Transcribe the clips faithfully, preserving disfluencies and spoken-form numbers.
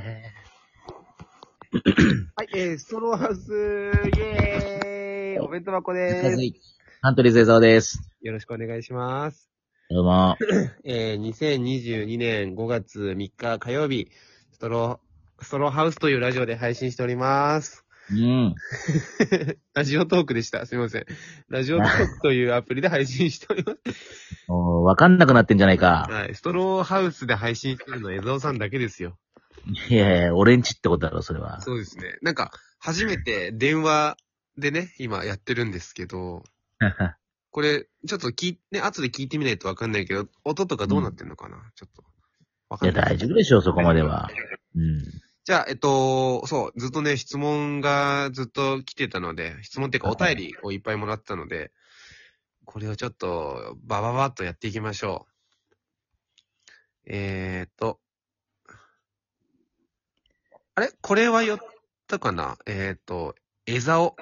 はい、えー、ストローハウス、イェーイお弁当箱でーす。 ハントリーゼザーです。 よろしくお願いします。 どうも。 えー、にせんにじゅうにねんごがつみっか火曜日、ストロー、ストローハウスというラジオで配信しております。 うん。 ラジオトークでした。すみません。ラジオトークというアプリで配信しております。 おー、わかんなくなってんじゃないか。 はい。ストローハウスで配信してるのは江蔵さんだけですよ。 いやいや、俺んちってことだろ、それは。 そうですね。なんか、初めて電話でね、今やってるんですけど、これ、ちょっと聞い、ね、後で聞いてみないとわかんないけど、音とかどうなってんのかな、うん、ちょっと。わかいや、 んない。 大丈夫でしょ、そこまでは。うん。 じゃあ、えっと、そう、ずっとね、質問がずっと来てたので、質問っていうかお便りをいっぱいもらってたので、これをちょっと、バババッとやっていきましょう。えーっと、あれこれは言ったかなえーっと、エザオ。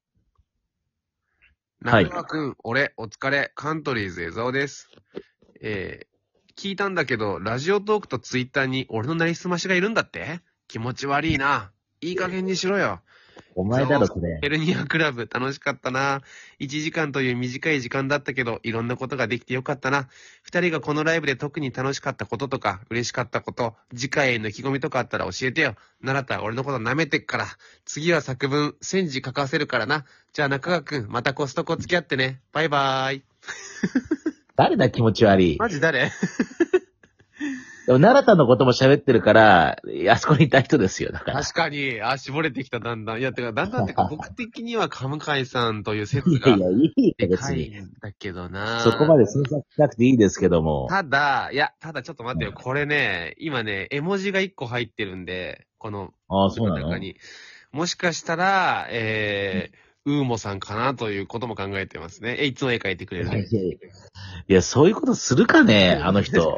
中川くん、はい、俺、お疲れ、カントリーズエザオです。えー、聞いたんだけど、ラジオトークとツイッターに俺のなりすましがいるんだって気持ち悪いな。いい加減にしろよ。 お前だろ、それ。 ヘルニアクラブ楽しかったな。いちじかんという短い時間だったけど、いろんなことができてよかったな。二人がこのライブで特に楽しかったこととか、嬉しかったこと、次回への意気込みとかあったら教えてよ。ならたら俺のこと舐めてっから。次は作文、千字書かせるからな。じゃあ中川くん、またコストコ付き合ってね。バイバーイ。 誰だ、気持ち悪い。 マジ誰でも、奈良田のことも喋ってるから、あそこにいた人ですよ、だから。 確かに、あ、絞れてきた、だんだん。いや、てか、だんだんってか、僕的には、カムカイさんという説が。いやいや、いいよ、別に。だけどなそこまで詮索しなくていいですけども。 ただ、いや、ただちょっと待ってよ。これね、今ね、絵文字がいっこ入ってるんで、この、 ああ、そうなの？ もしかしたら、えー、ウーモさんかなということも考えてますね。え、いつも絵描いてくれる。 いや、いやそういうことするかね、あの人。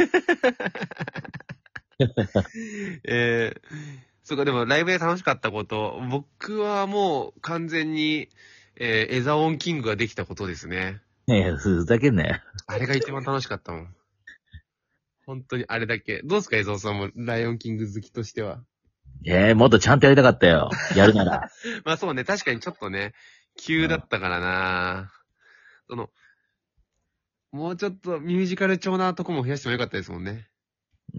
えー、そうか、でもライブで楽しかったこと、僕はもう完全に、えー、エザオンキングができたことですね。 いや、ふざけんなよ。 あれが一番楽しかったもん。本当にあれだけ。どうすか、エザオさんもライオンキング好きとしては。 ええー、もっとちゃんとやりたかったよ。やるなら。 まあそうね、確かにちょっとね、急だったからな、うん、その、もうちょっとミュージカル調なとこも増やしてもよかったですもんね。 うん。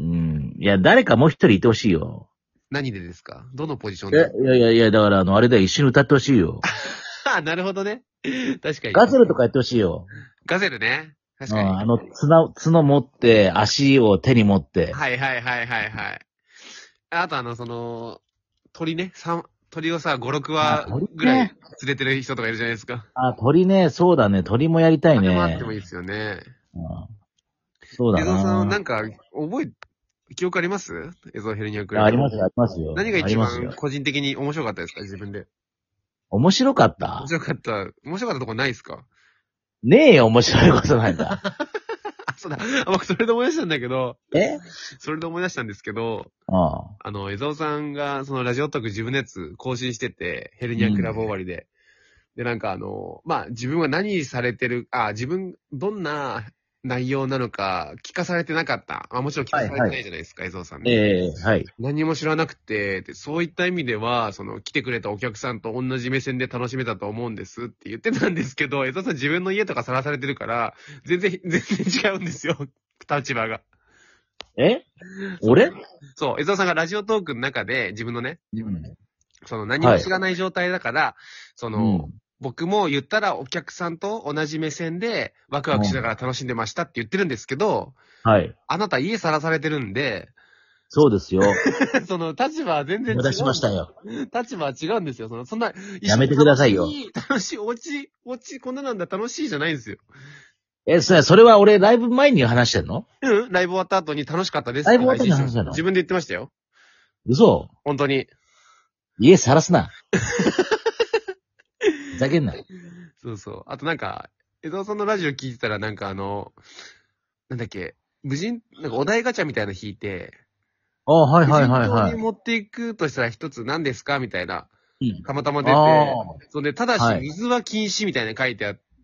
いや、誰かもう一人いてほしいよ。 何でですか？どのポジションで？ いやいやいや、だからあの、あれだよ、一緒に歌ってほしいよ。 あ、なるほどね。確かに。 ガゼルとかやってほしいよ。 ガゼルね。確かに。 うん、あの、角、角持って、足を手に持って。 はいはいはいはいはい。あとあの、その、鳥ね、三、鳥をさ、ご、ろくわぐらい連れてる人とかいるじゃないですか。 あ、鳥ね、そうだね、鳥もやりたいね。 あってもいいですよね。 うん、そうだな。 江戸さん、なんか、覚え、記憶あります？江戸ヘルニアクラブ。 ありますよ、ありますよ。 何が一番個人的に面白かったですか？自分で。 面白かった面白かった。面白かったとこないですか？ ねえよ、面白いことなんだ。 あ、そうだ。僕、それで思い出したんだけど。 えそれで思い出したんですけど。 ああ。 あの、江戸さんが、そのラジオトーク自分のやつ更新してて、ヘルニアクラブ終わりで。うん、で、なんかあの、まあ、自分は何されてる、あ、自分、どんな内容なのか聞かされてなかった。あ、もちろん聞かされてないじゃないですか、江戸さんね。 ええー、はい。 何も知らなくて、で、そういった意味では、その、来てくれたお客さんと同じ目線で楽しめたと思うんですって言ってたんですけど、江戸さん自分の家とかさらされてるから、全然、全然違うんですよ。立場が。 え俺そう、江戸さんがラジオトークの中で自分のね、うん、その何も知らない状態だから、はい、その、うん、僕も言ったらお客さんと同じ目線でワクワクしながら楽しんでましたって言ってるんですけど、はい。あなた家さらされてるんで、 そうですよ。 その立場は全然違う。 出しましたよ。 立場は違うんですよ。その、そんな、 やめてくださいよ。 楽しい、おち、おち、こんななんだ楽しいじゃないんですよ。 え、それ、それは俺ライブ前に話してんの？ うん、ライブ終わった後に楽しかったです。 ライブ終わった後に話したの？ 自分で言ってましたよ。 嘘？ 本当に。 家さらすな。ふざけんな。 そうそう。あとなんか、江戸さんのラジオ聞いてたらなんかあの、なんだっけ、無人、なんかお題ガチャみたいなの引いて、 ああ、はいはいはいはい。 無人島に持っていくとしたら一つ何ですかみたいな。 うん。 たまたま出て、それで、ただし水は禁止みたいな書いてあっ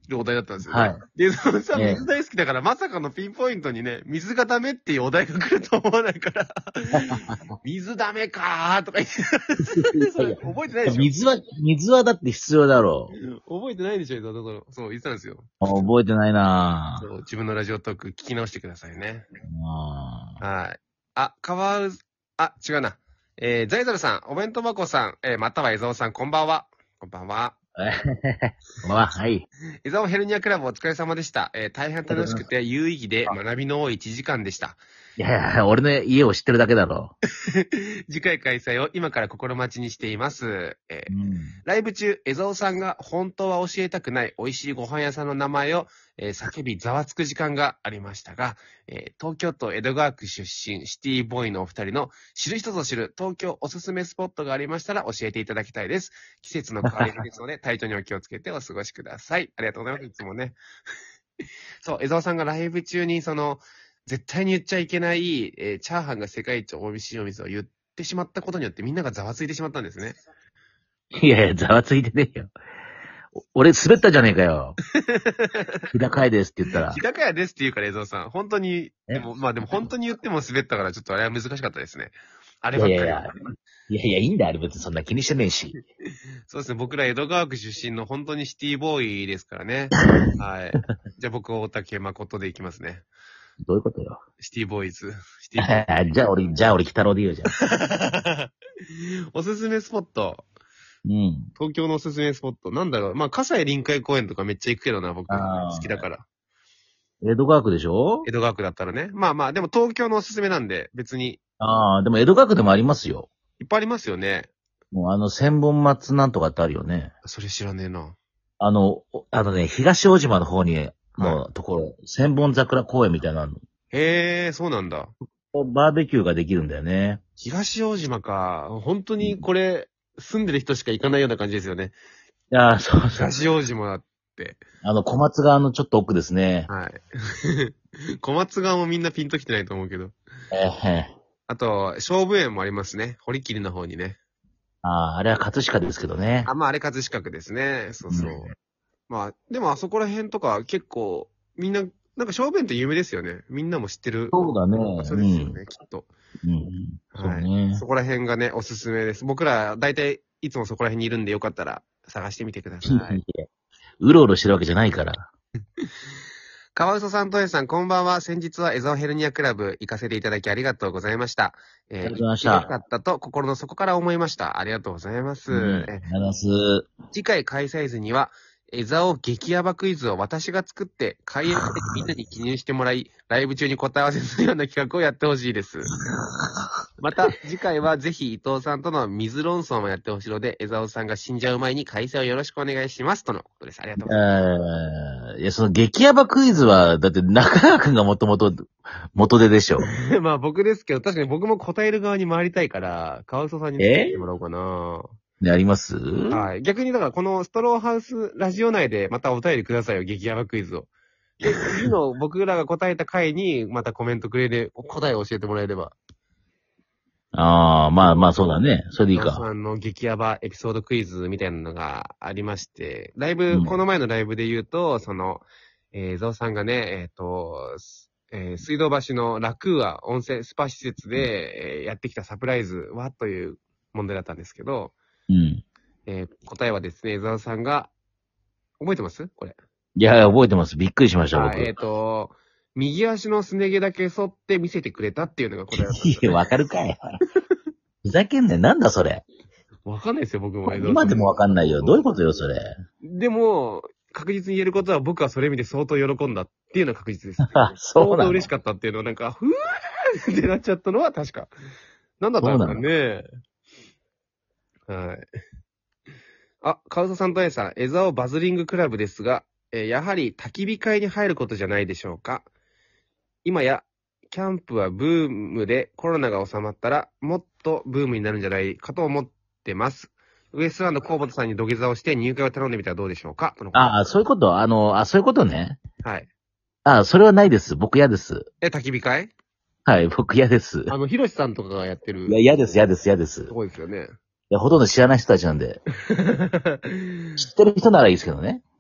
るお題だったんですよね。 はい。 で、そのさ、 ええ水大好きだから、まさかのピンポイントにね、水がダメっていうお題が来ると思わないから、水ダメかーとか言って、それ覚えてないでしょ水は、水はだって必要だろう。 覚えてないでしょだからそう、言ってたんですよ。 あ覚えてないなそう、自分のラジオトーク聞き直してくださいね。 ぁ。 はい。あ、かわう、あ、違うな。えー、ザイザルさん、お弁当箱さん、えー、または江沢さん、こんばんは。こんばんは。 こんばんは。はい。 江沢ヘルニアクラブお疲れ様でした。えー、大変楽しくて有意義で学びの多いいちじかんでした。 いやいや、俺の家を知ってるだけだろ。 次回開催を今から心待ちにしています。えーうん。 ライブ中、江沢さんが本当は教えたくない美味しいご飯屋さんの名前を、えー叫びざわつく時間がありましたが、えー東京都江戸川区出身シティボーイのお二人の知る人ぞ知る東京おすすめスポットがありましたら教えていただきたいです。季節の変わり目ですので、体調にお気をつけてお過ごしください。ありがとうございます。いつもね。そう、江沢さんがライブ中にその、絶対に言っちゃいけない、えーチャーハンが世界一美味しいお店を言ってしまったことによってみんながざわついてしまったんですね。 いやいや、ざわついてねえよ。お俺滑ったじゃねえかよ。日高屋ですって言ったら日。高屋ですって言うから江沢さん。本当に、 えでも、まあでも本当に言っても滑ったからちょっとあれは難しかったですね。あればっかりは。 いやいやいや。いやいや、いいんだよ、あれ別にそんな気にしてねえし。 そうですね。僕ら江戸川区出身の本当にシティボーイですからね。はい。じゃあ僕、大竹誠でいきますね。 どういうことよ。 シティボーイズ。シティボーイじゃあ俺、じゃあ俺、北郎で言うじゃん。 ズ。おすすめスポット。 うん。 東京のおすすめスポット。なんだろう。まあ、葛西臨海公園とかめっちゃ行くけどな、僕。 あー好きだから。 江戸川区でしょ江戸川区だったらね。まあまあ、でも東京のおすすめなんで、別に、 ああ、でも江戸川区でもありますよ。 いっぱいありますよね。 もうあの、千本松なんとかってあるよね。 それ知らねえな。 あの、おあのね、東大島の方に、のところ、千本桜公園みたいなの。 へえ、そうなんだ。 バーベキューができるんだよね。 東大島か。本当にこれ、住んでる人しか行かないような感じですよね。 いやー、そうそう。 東大島って。 あの、小松川のちょっと奥ですね。 はい。小松川もみんなピンときてないと思うけど。 えー、 あと、勝負園もありますね。堀切の方にね。 ああ、あれは葛飾ですけどね。 あ、まああれ葛飾区ですね。そうそう。 うんまあ、でもあそこら辺とか結構、みんな、なんか勝負園って有名ですよね。みんなも知ってる。 そうだね。 場所ですよね、きっと。 うん。うん。そうはい。 ね。 そこら辺がね、おすすめです。僕ら、だいたいいつもそこら辺にいるんでよかったら探してみてください。 うろうろしてるわけじゃないから。 川嘘さんとえさん、こんばんは。先日はエゾヘルニアクラブ行かせていただきありがとうございました。えー、 ありがとうございましたよかったと心の底から思いました。ありがとうございます。 うん。ありがとうございます。 次回開催時には、エザオ激ヤバクイズを私が作って、開演でみんなに記入してもらい、ライブ中に答え合わせするような企画をやってほしいです。また、次回はぜひ伊藤さんとの水論争もやってほしいので、エザオさんが死んじゃう前に開催をよろしくお願いします。とのことです。ありがとうございます。 えー、いや、その激ヤバクイズは、だって中川くんがもともと元手でしょ。 まあ僕ですけど、確かに僕も答える側に回りたいから、川嘘さんに作ってもらおうかな。 ね、ありますはい。逆にだからこのストローハウスラジオ内でまたお便りくださいよ、激ヤバクイズを。で、次の僕らが答えた回にまたコメントくれて、答えを教えてもらえれば。 ああ、まあまあそうだね。それでいいか。 さんの激ヤバエピソードクイズみたいなのがありまして、ライブ、 うんこの前のライブで言うと、その、えー、ゾウさんがね、えっ、と、えー水道橋のラクーア温泉スパ施設で、えーやってきたサプライズはという問題だったんですけど、 うん。 えー答えはですね、ゾウさんが、覚えてますこれ。 いや、覚えてます。びっくりしました、僕。 はい、えっ、と、右足のすね毛だけ剃って見せてくれたっていうのが答えだったんですいや、わかるかい。ふざけんなよ。なんだそれ。 わかんないですよ、僕も。 今でもわかんないよ。どういうことよ、それ。 でも、確実に言えることは僕はそれ見て相当喜んだっていうのは確実です。 あ、そうなの。 相当嬉しかったっていうのはなんか、ふわーってなっちゃったのは確か。なんだったんですかね。はい。あ、カウソさんとエイさん、エザオバズリングクラブですが、えーやはり焚き火会に入ることじゃないでしょうか。今や、キャンプはブームでコロナが収まったら、もっとブームになるんじゃないかと思ってます。ウエストランド河本さんに土下座をして入会を頼んでみたらどうでしょうかとのことああ、そういうことあの、あ、そういうことね。 はい。 ああ、それはないです。僕嫌です。 え、焚き火会はい、僕嫌です。 あの、ヒロシさんとかがやってる。 いや、嫌です、嫌です、嫌です。いすごいですよね。 や、ほとんど知らない人たちなんで。知ってる人ならいいですけどね。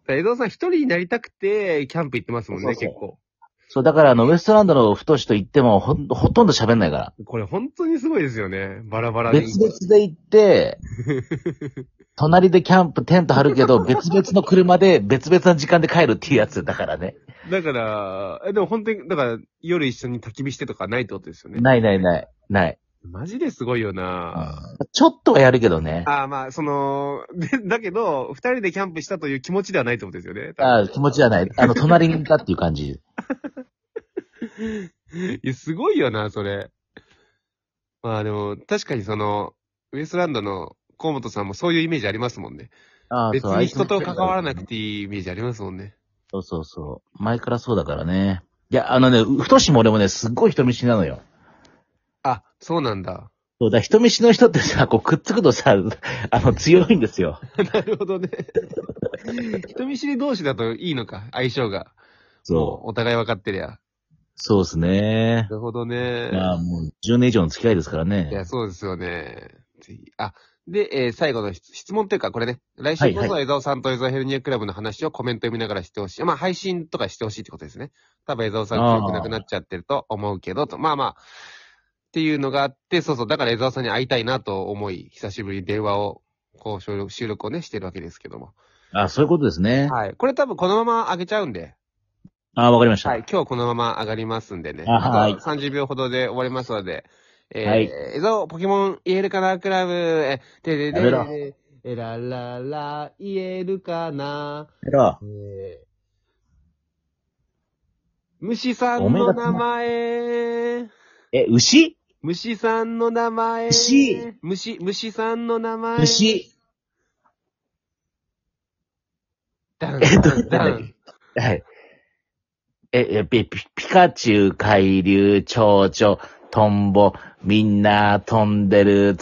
江戸さん一人になりたくて、キャンプ行ってますもんね、 そうそう結構。 そう、だからあの、ウエストランドの太しと言っても、ほん、ほとんど喋んないから。 これ本当にすごいですよね。バラバラで。 別々で行って、隣でキャンプ、テント張るけど、別々の車で別々な時間で帰るっていうやつだからね。 だから、え、でも本当に、だから、夜一緒に焚き火してとかないってことですよね。 ないないない、ない。 マジですごいよな、 ちょっとはやるけどね。 ああ、まあ、その、で、だけど、二人でキャンプしたという気持ちではないってことですよね。 ああ、気持ちはない。あの、隣にいたっていう感じ。 いや、すごいよな、それ。まあでも、確かにその、ウエストランドの河本さんもそういうイメージありますもんね。 ああ、 別そう、 に人と関わらなくて。 ていいイメージありますもんね。 そうそうそう。前からそうだからね。いや、あのね、太しも俺もね、すっごい人見知りなのよ。 あ、そうなんだ。 そうだ、人見知りの人ってさ、こうくっつくとさ、あの、強いんですよ。 なるほどね。人見知り同士だといいのか、相性が。 そう。 もうお互い分かってりゃ。 そうですね。 なるほどね。 まあ、もうじゅうねん以上の付き合いですからね。 いや、そうですよね。ぜひ。あ、で、えー最後の質質問というか、これね、来週こはいはそ江沢さんと江沢ヘルニアクラブの話をコメント読みながらしてほしい。まあ、配信とかしてほしいってことですね。多分江沢さん記憶なくなっちゃってると思うけど、と。まあまあ、っていうのがあって、そうそう、だから江沢さんに会いたいなと思い、久しぶりに電話を、こう、収録収録をね、してるわけですけども。 あ、そういうことですね。 はい。これ多分このまま上げちゃうんで。 あ、わかりました。 はい。今日このまま上がりますんでね。 あはいあとさんじゅうびょうほどで終わりますので。えー、 はいえぞ、ポケモン言えるかなクラブ、え、でででやめろで、えららら、言えるかなやろえー、虫さおめえがんの名前、 え、牛虫さんの名前、 牛虫、虫さんの名前、 牛ダン、 えっとダン、ダン。 はい。え、え、ピ、ピピカチュウ、海竜、蝶々、トンボ、みんな飛んでる、